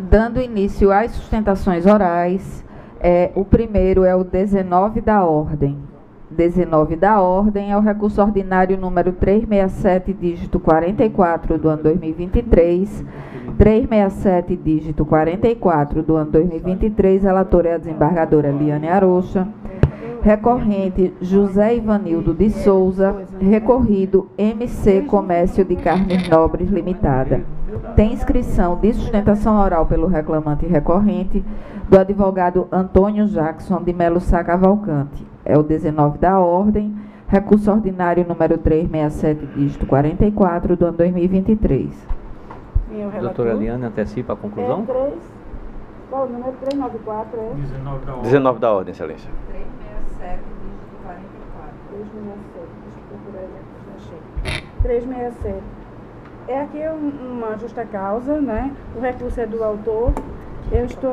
Dando início às sustentações orais, o primeiro é o 19 da ordem. 19 da ordem é o recurso ordinário número 367, dígito 44 do ano 2023. 367, dígito 44 do ano 2023, relatora é a desembargadora Liane Arocha. Recorrente José Ivanildo de Souza, recorrido MC Comércio de Carnes Nobres Limitada. Tem inscrição de sustentação oral pelo reclamante e recorrente do advogado Antônio Jackson de Melo Sá Cavalcante. É o 19 da ordem, recurso ordinário número 367, dígito 44 do ano 2023. Doutora Eliane, antecipa a conclusão? Qual o número? 394 é? 19 da ordem, excelência. 367, dígito 44. 367. É aqui uma justa causa, né? O recurso é do autor. Eu estou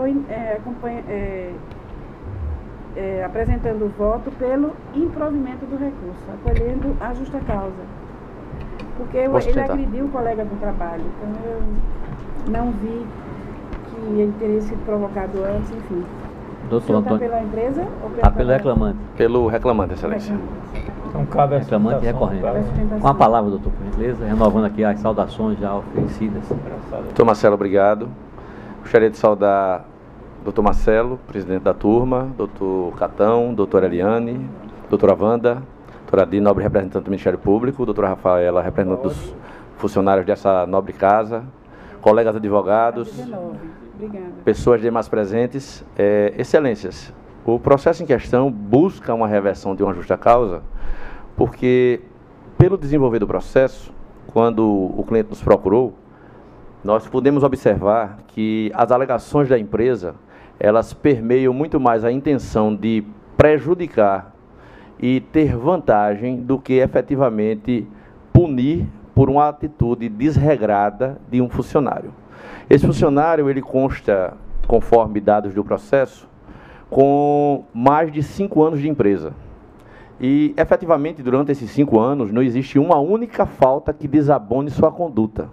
apresentando o voto pelo improvimento do recurso, acolhendo a justa causa. Porque ele agrediu o colega do trabalho. Então eu não vi que ele teria sido provocado antes, enfim. Doutor Antônio. Está pela empresa ou pelo reclamante? Pelo reclamante, excelência. Então cabe a reclamante e recorrente. Com a palavra, doutor, por gentileza, renovando aqui as saudações já oferecidas. Doutor Marcelo, obrigado. Gostaria de saudar doutor Marcelo, presidente da turma, doutor Catão, doutora Eliane, doutora Wanda, doutora Adi, nobre representante do Ministério Público, doutora Rafaela, representante dos funcionários dessa nobre casa, colegas advogados, pessoas demais presentes, excelências. O processo em questão busca uma reversão de uma justa causa, porque, pelo desenvolver do processo, quando o cliente nos procurou, nós pudemos observar que as alegações da empresa, elas permeiam muito mais a intenção de prejudicar e ter vantagem do que efetivamente punir por uma atitude desregrada de um funcionário. Esse funcionário, ele consta, conforme dados do processo, com mais de 5 anos de empresa. E, efetivamente, durante esses 5 anos, não existe uma única falta que desabone sua conduta.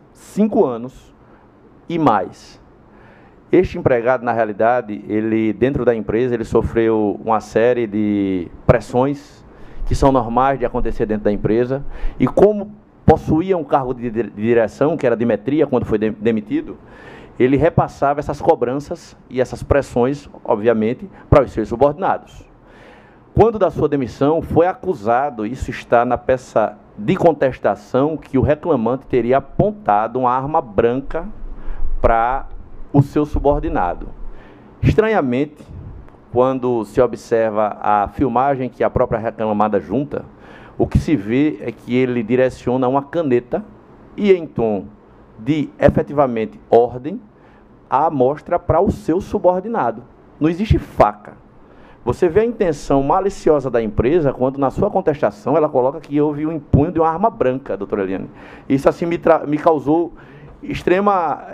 5 anos e mais. Este empregado, na realidade, ele, dentro da empresa, ele sofreu uma série de pressões que são normais de acontecer dentro da empresa. E como possuía um cargo de direção, que era de metria, quando foi demitido, ele repassava essas cobranças e essas pressões, obviamente, para os seus subordinados. Quando da sua demissão, foi acusado, isso está na peça de contestação, que o reclamante teria apontado uma arma branca para o seu subordinado. Estranhamente, quando se observa a filmagem que a própria reclamada junta, o que se vê é que ele direciona uma caneta e, em tom de efetivamente ordem, a mostra para o seu subordinado. Não existe faca. Você vê a intenção maliciosa da empresa quando, na sua contestação, ela coloca que houve um empunho de uma arma branca, doutora Eliane. Isso, assim, me causou extrema,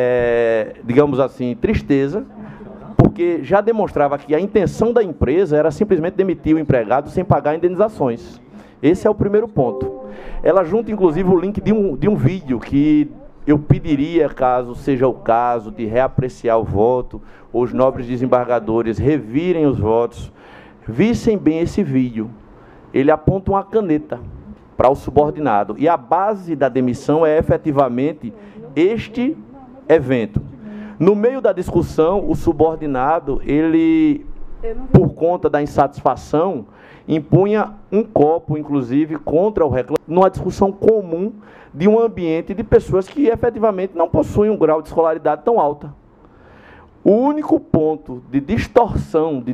digamos assim, tristeza, porque já demonstrava que a intenção da empresa era simplesmente demitir o empregado sem pagar indenizações. Esse é o primeiro ponto. Ela junta, inclusive, o link de um vídeo que eu pediria, caso seja o caso, de reapreciar o voto, os nobres desembargadores revirem os votos, vissem bem esse vídeo. Ele aponta uma caneta para o subordinado. E a base da demissão é efetivamente este evento. No meio da discussão, o subordinado, ele, por conta da insatisfação, impunha um copo, inclusive, contra o reclamante, numa discussão comum de um ambiente de pessoas que efetivamente não possuem um grau de escolaridade tão alta. O único ponto de distorção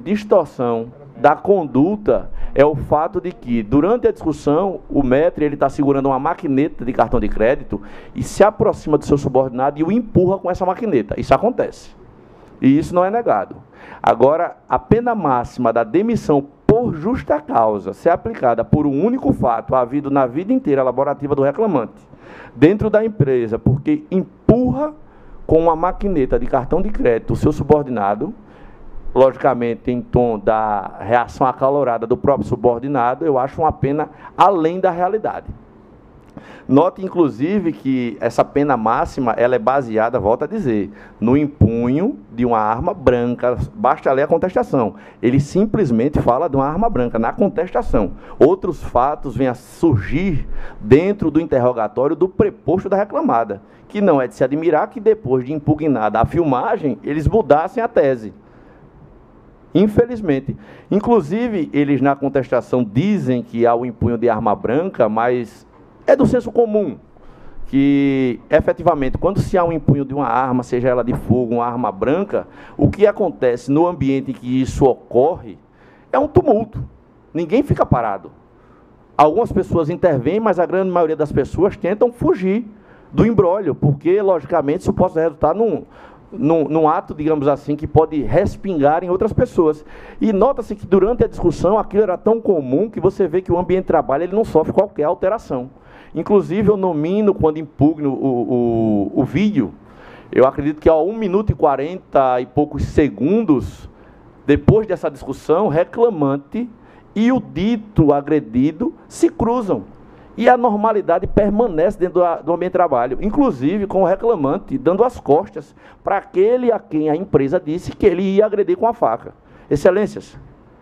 da conduta é o fato de que, durante a discussão, o maître está segurando uma maquineta de cartão de crédito e se aproxima do seu subordinado e o empurra com essa maquineta. Isso acontece. E isso não é negado. Agora, a pena máxima da demissão por justa causa ser aplicada por um único fato havido na vida inteira laborativa do reclamante, dentro da empresa, porque empurra com uma maquineta de cartão de crédito o seu subordinado, logicamente em tom da reação acalorada do próprio subordinado, eu acho uma pena além da realidade. Note, inclusive, que essa pena máxima ela é baseada, volto a dizer, no empunho de uma arma branca. Basta ler a contestação. Ele simplesmente fala de uma arma branca na contestação. Outros fatos vêm a surgir dentro do interrogatório do preposto da reclamada, que não é de se admirar que depois de impugnada a filmagem, eles mudassem a tese. Infelizmente. Inclusive, eles na contestação dizem que há o empunho de arma branca, mas é do senso comum que, efetivamente, quando se há um empunho de uma arma, seja ela de fogo, uma arma branca, o que acontece no ambiente em que isso ocorre é um tumulto. Ninguém fica parado. Algumas pessoas intervêm, mas a grande maioria das pessoas tentam fugir do imbróglio, porque, logicamente, isso pode resultar num ato, digamos assim, que pode respingar em outras pessoas. E nota-se que, durante a discussão, aquilo era tão comum que você vê que o ambiente de trabalho ele não sofre qualquer alteração. Inclusive, eu nomino, quando impugno o vídeo, eu acredito que a 1 minuto e 40 e poucos segundos, depois dessa discussão, reclamante e o dito agredido se cruzam. E a normalidade permanece dentro do ambiente de trabalho, inclusive com o reclamante dando as costas para aquele a quem a empresa disse que ele ia agredir com a faca. Excelências,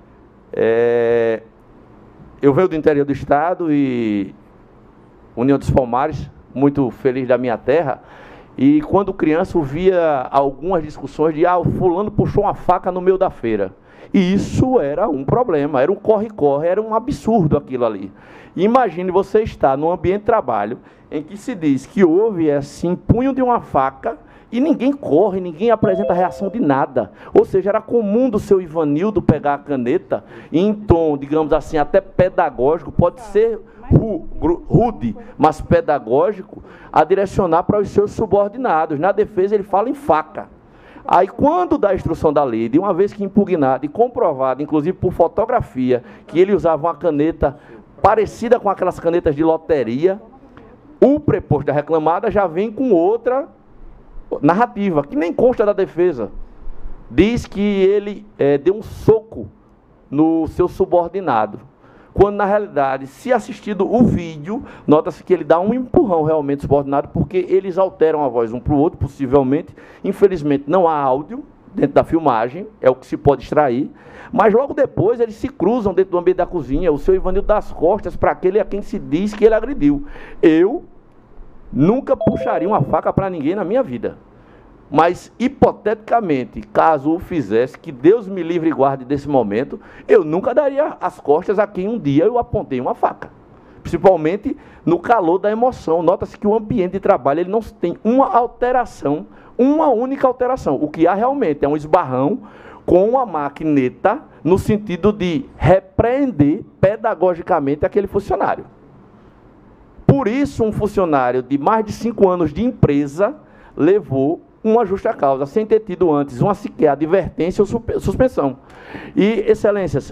eu venho do interior do estado e União dos Palmares, muito feliz da minha terra, e quando criança eu via algumas discussões de o fulano puxou uma faca no meio da feira. E isso era um problema, era um corre-corre, era um absurdo aquilo ali. Imagine você estar num ambiente de trabalho em que se diz que houve esse empunho de uma faca e ninguém corre, ninguém apresenta reação de nada. Ou seja, era comum do seu Ivanildo pegar a caneta e em tom, digamos assim, até pedagógico, pode ser rude, mas pedagógico, a direcionar para os seus subordinados. Na defesa ele fala em faca. Aí, quando dá a instrução da lei, de uma vez que impugnado e comprovado, inclusive por fotografia, que ele usava uma caneta parecida com aquelas canetas de loteria, o preposto da reclamada já vem com outra narrativa, que nem consta da defesa. Diz que ele deu um soco no seu subordinado. Quando, na realidade, se assistido o vídeo, nota-se que ele dá um empurrão realmente subordinado, porque eles alteram a voz um para o outro, possivelmente. Infelizmente, não há áudio dentro da filmagem, é o que se pode extrair. Mas, logo depois, eles se cruzam dentro do ambiente da cozinha. O seu Ivanildo dá as costas para aquele a quem se diz que ele agrediu. Eu nunca puxaria uma faca para ninguém na minha vida. Mas, hipoteticamente, caso o fizesse, que Deus me livre e guarde desse momento, eu nunca daria as costas a quem um dia eu apontei uma faca. Principalmente no calor da emoção. Nota-se que o ambiente de trabalho ele não tem uma alteração, uma única alteração. O que há realmente é um esbarrão com uma maquineta no sentido de repreender pedagogicamente aquele funcionário. Por isso, um funcionário de mais de 5 anos de empresa levou uma justa causa, sem ter tido antes uma sequer advertência ou suspensão. E, excelências,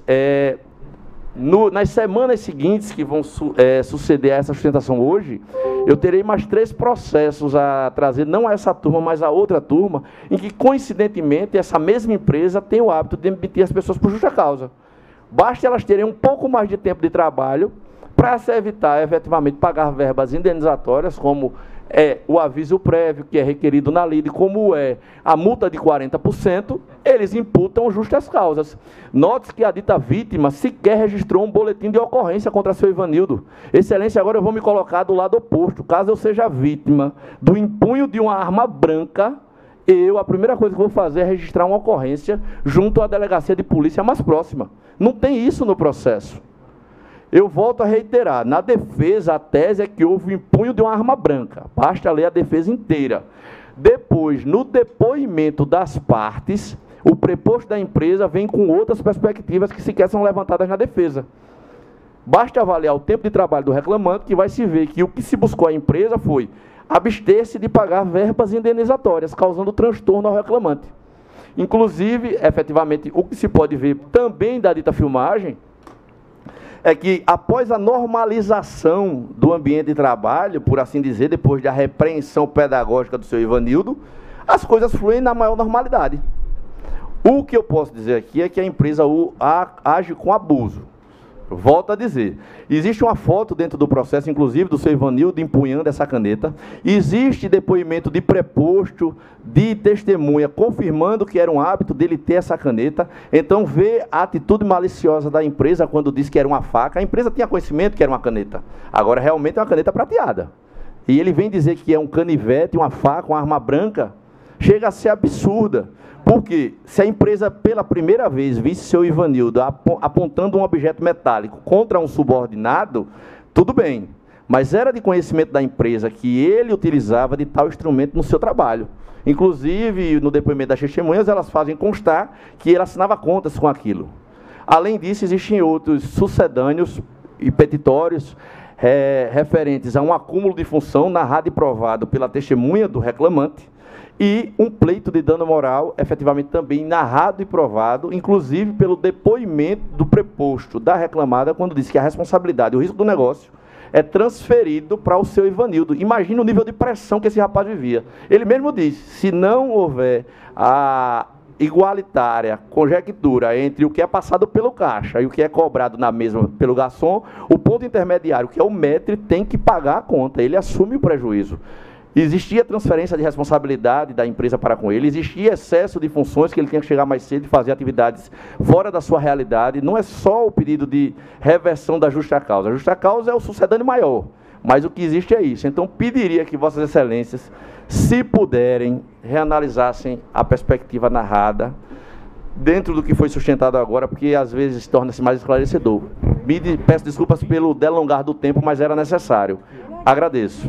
nas semanas seguintes que vão suceder a essa sustentação hoje, eu terei mais 3 processos a trazer, não a essa turma, mas a outra turma, em que, coincidentemente, essa mesma empresa tem o hábito de demitir as pessoas por justa causa. Basta elas terem um pouco mais de tempo de trabalho para se evitar, efetivamente, pagar verbas indenizatórias, como o aviso prévio, que é requerido na lei, como a multa de 40%, eles imputam justas causas. Note-se que a dita vítima sequer registrou um boletim de ocorrência contra seu Ivanildo. Excelência, agora eu vou me colocar do lado oposto. Caso eu seja vítima do empunho de uma arma branca, a primeira coisa que vou fazer é registrar uma ocorrência junto à delegacia de polícia mais próxima. Não tem isso no processo. Eu volto a reiterar, na defesa, a tese é que houve o empunho de uma arma branca. Basta ler a defesa inteira. Depois, no depoimento das partes, o preposto da empresa vem com outras perspectivas que sequer são levantadas na defesa. Basta avaliar o tempo de trabalho do reclamante, que vai se ver que o que se buscou à empresa foi abster-se de pagar verbas indenizatórias, causando transtorno ao reclamante. Inclusive, efetivamente, o que se pode ver também da dita filmagem, é que, após a normalização do ambiente de trabalho, por assim dizer, depois da repreensão pedagógica do seu Ivanildo, as coisas fluem na maior normalidade. O que eu posso dizer aqui é que a empresa age com abuso. Volto a dizer, existe uma foto dentro do processo, inclusive, do seu Ivanildo empunhando essa caneta. Existe depoimento de preposto, de testemunha, confirmando que era um hábito dele ter essa caneta. Então, vê a atitude maliciosa da empresa quando diz que era uma faca. A empresa tinha conhecimento que era uma caneta. Agora, realmente, é uma caneta prateada. E ele vem dizer que é um canivete, uma faca, uma arma branca. Chega a ser absurda. Porque se a empresa, pela primeira vez, visse seu Ivanildo apontando um objeto metálico contra um subordinado, tudo bem. Mas era de conhecimento da empresa que ele utilizava de tal instrumento no seu trabalho. Inclusive, no depoimento das testemunhas, elas fazem constar que ele assinava contas com aquilo. Além disso, existem outros sucedâneos e petitórios referentes a um acúmulo de função narrado e provado pela testemunha do reclamante, e um pleito de dano moral, efetivamente também narrado e provado, inclusive pelo depoimento do preposto da reclamada, quando disse que a responsabilidade, o risco do negócio, é transferido para o seu Ivanildo. Imagina o nível de pressão que esse rapaz vivia. Ele mesmo disse, se não houver a igualitária conjectura entre o que é passado pelo caixa e o que é cobrado na mesma pelo garçom, o ponto intermediário, que é o maître, tem que pagar a conta, ele assume o prejuízo. Existia transferência de responsabilidade da empresa para com ele, existia excesso de funções que ele tinha que chegar mais cedo e fazer atividades fora da sua realidade. Não é só o pedido de reversão da justa causa. A justa causa é o sucedâneo maior, mas o que existe é isso. Então, pediria que Vossas Excelências, se puderem, reanalisassem a perspectiva narrada dentro do que foi sustentado agora, porque às vezes torna-se mais esclarecedor. Peço desculpas pelo delongar do tempo, mas era necessário. Agradeço.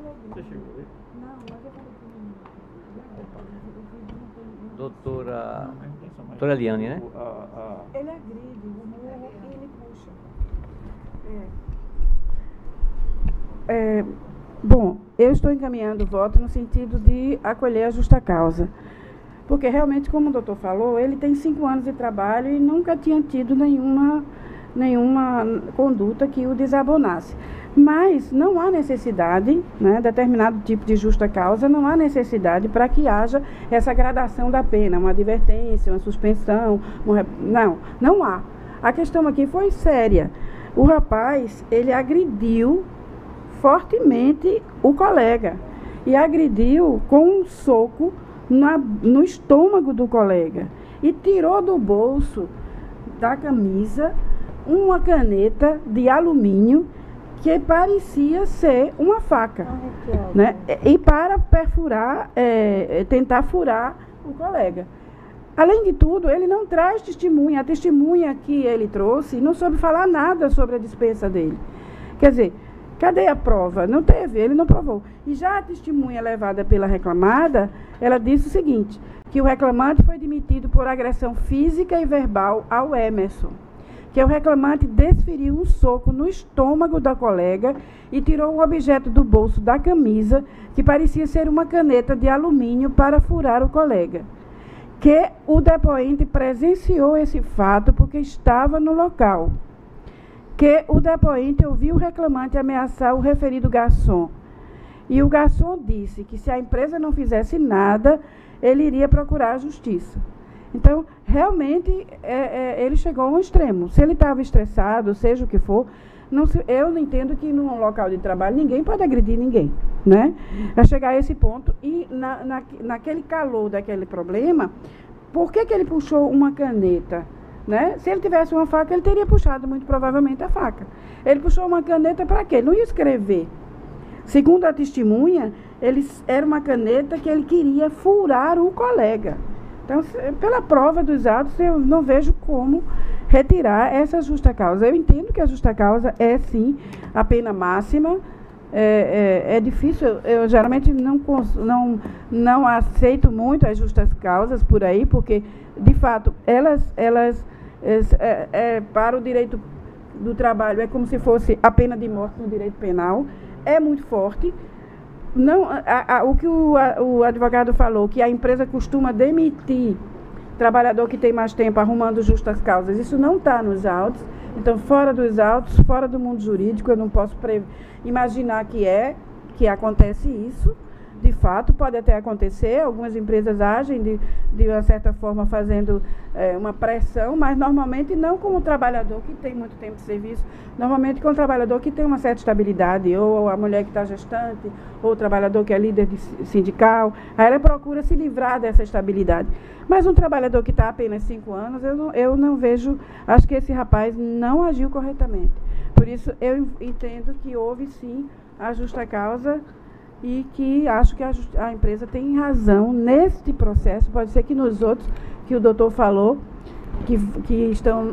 Doutora Eliane, né? Ele agride, o morro e ele puxa. Bom, eu estou encaminhando o voto no sentido de acolher a justa causa. Porque realmente, como o doutor falou, ele tem 5 anos de trabalho e nunca tinha tido nenhuma conduta que o desabonasse. Mas não há necessidade, né, determinado tipo de justa causa, não há necessidade para que haja essa gradação da pena, uma advertência, uma suspensão, não há. A questão aqui foi séria. O rapaz, ele agrediu fortemente o colega e agrediu com um soco no estômago do colega e tirou do bolso da camisa uma caneta de alumínio que parecia ser uma faca, né? E para perfurar, tentar furar o colega. Além de tudo, ele não traz testemunha. A testemunha que ele trouxe não soube falar nada sobre a dispensa dele. Quer dizer, cadê a prova? Não teve, ele não provou. E já a testemunha levada pela reclamada, ela disse o seguinte, que o reclamante foi demitido por agressão física e verbal ao Emerson, que o reclamante desferiu um soco no estômago da colega e tirou um objeto do bolso da camisa, que parecia ser uma caneta de alumínio para furar o colega. Que o depoente presenciou esse fato porque estava no local. Que o depoente ouviu o reclamante ameaçar o referido garçom. E o garçom disse que se a empresa não fizesse nada, ele iria procurar a justiça. Então, realmente, ele chegou a um extremo. Se ele estava estressado, seja o que for, eu não entendo que num local de trabalho ninguém pode agredir ninguém, né? A chegar a esse ponto. E naquele calor daquele problema, por que ele puxou uma caneta? Né? Se ele tivesse uma faca, ele teria puxado, muito provavelmente, a faca. Ele puxou uma caneta para quê? Ele não ia escrever. Segundo a testemunha, era uma caneta que ele queria furar o colega. Então, pela prova dos autos, eu não vejo como retirar essa justa causa. Eu entendo que a justa causa é, sim, a pena máxima. É difícil, eu geralmente não aceito muito as justas causas por aí, porque, de fato, elas para o direito do trabalho, é como se fosse a pena de morte no direito penal, é muito forte. O que o advogado falou, que a empresa costuma demitir trabalhador que tem mais tempo arrumando justas causas, isso não está nos autos. Então, fora dos autos, fora do mundo jurídico, eu não posso imaginar que acontece isso, de fato, pode até acontecer, algumas empresas agem de uma certa forma fazendo uma pressão, mas normalmente não com o trabalhador que tem muito tempo de serviço, normalmente com o trabalhador que tem uma certa estabilidade, ou a mulher que está gestante, ou o trabalhador que é líder sindical, aí ela procura se livrar dessa estabilidade. Mas um trabalhador que está apenas 5 anos, eu não vejo, acho que esse rapaz não agiu corretamente. Por isso, eu entendo que houve sim a justa causa e que acho que a empresa tem razão neste processo. Pode ser que nos outros, que o doutor falou, que estão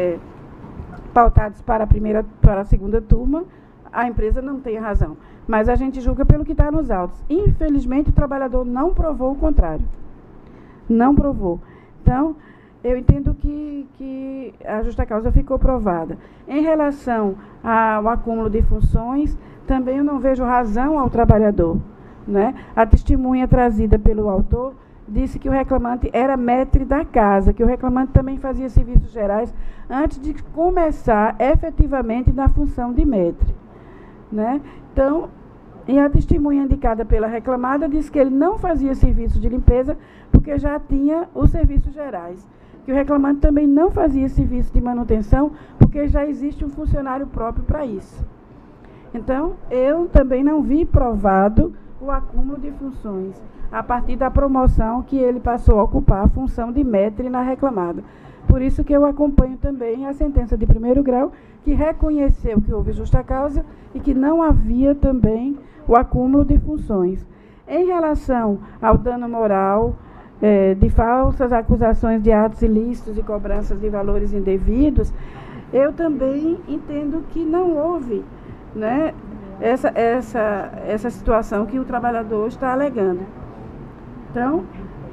pautados para a segunda turma, a empresa não tem razão. Mas a gente julga pelo que está nos autos. Infelizmente, o trabalhador não provou o contrário. Não provou. Então, eu entendo que a justa causa ficou provada. Em relação ao acúmulo de funções, também eu não vejo razão ao trabalhador, né? A testemunha trazida pelo autor disse que o reclamante era maître da casa, que o reclamante também fazia serviços gerais antes de começar efetivamente na função de maître, né? Então, e a testemunha indicada pela reclamada disse que ele não fazia serviço de limpeza porque já tinha os serviços gerais, que o reclamante também não fazia serviço de manutenção porque já existe um funcionário próprio para isso. Então, eu também não vi provado o acúmulo de funções a partir da promoção que ele passou a ocupar a função de maître na reclamada. Por isso que eu acompanho também a sentença de primeiro grau, que reconheceu que houve justa causa e que não havia também o acúmulo de funções. Em relação ao dano moral, de falsas acusações de atos ilícitos e cobranças de valores indevidos, eu também entendo que não houve, né, essa situação que o trabalhador está alegando. Então,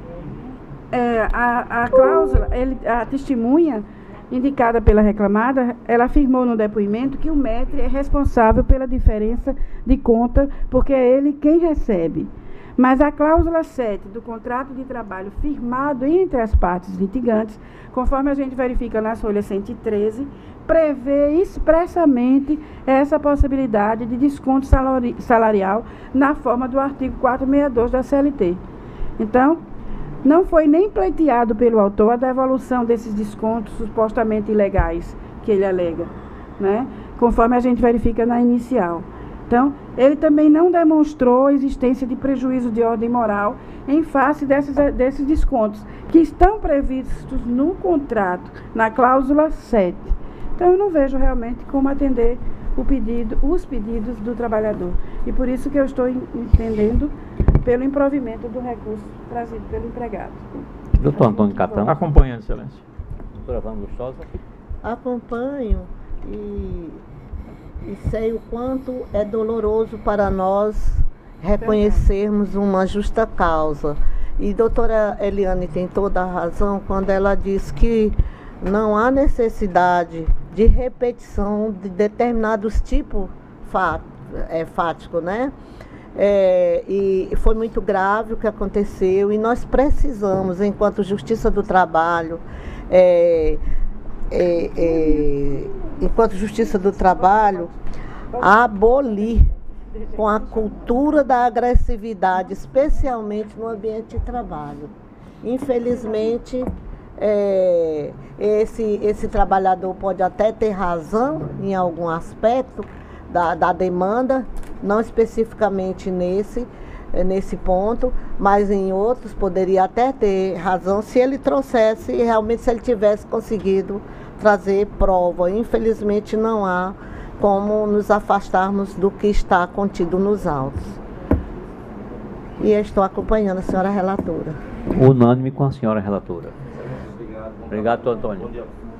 a cláusula, a testemunha indicada pela reclamada, ela afirmou no depoimento que o maître é responsável pela diferença de conta, porque é ele quem recebe. Mas a cláusula 7 do contrato de trabalho firmado entre as partes litigantes, conforme a gente verifica na folha 113, prevê expressamente essa possibilidade de desconto salarial na forma do artigo 462 da CLT. Então, não foi nem pleiteado pelo autor a devolução desses descontos supostamente ilegais que ele alega, né? Conforme a gente verifica na inicial. Então, ele também não demonstrou a existência de prejuízo de ordem moral em face desses descontos, que estão previstos no contrato, na cláusula 7. Então, eu não vejo realmente como atender os pedidos do trabalhador. E por isso que eu estou entendendo pelo improvimento do recurso trazido pelo empregado. Doutor Antônio Catão. Acompanhando, excelência. Doutora Wanda Lustosa. Acompanho e sei o quanto é doloroso para nós reconhecermos uma justa causa. E doutora Eliane tem toda a razão quando ela diz que não há necessidade de repetição de determinados tipos fáticos, né? E foi muito grave o que aconteceu e nós precisamos, enquanto Justiça do Trabalho, abolir com a cultura da agressividade, especialmente no ambiente de trabalho. Infelizmente, esse trabalhador pode até ter razão em algum aspecto da demanda, não especificamente nesse ponto, mas em outros poderia até ter razão se ele trouxesse, realmente se ele tivesse conseguido trazer prova. Infelizmente não há como nos afastarmos do que está contido nos autos. E eu estou acompanhando a senhora relatora. Unânime com a senhora relatora. Obrigado, doutor Antônio.